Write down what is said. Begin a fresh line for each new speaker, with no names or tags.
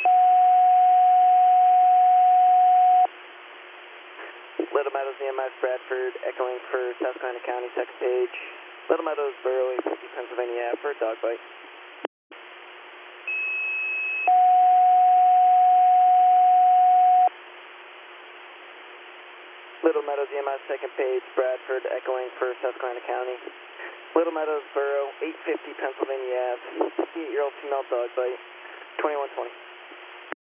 Little Meadows, EMS Bradford, echoing for Susquehanna County, second page. Little Meadows, Borough, 850, Pennsylvania, for a dog bite. Little Meadows, EMS, second page, Bradford, echoing for Susquehanna County. Little Meadows, Borough, 850, Pennsylvania, 58-year-old female dog bite, 2120.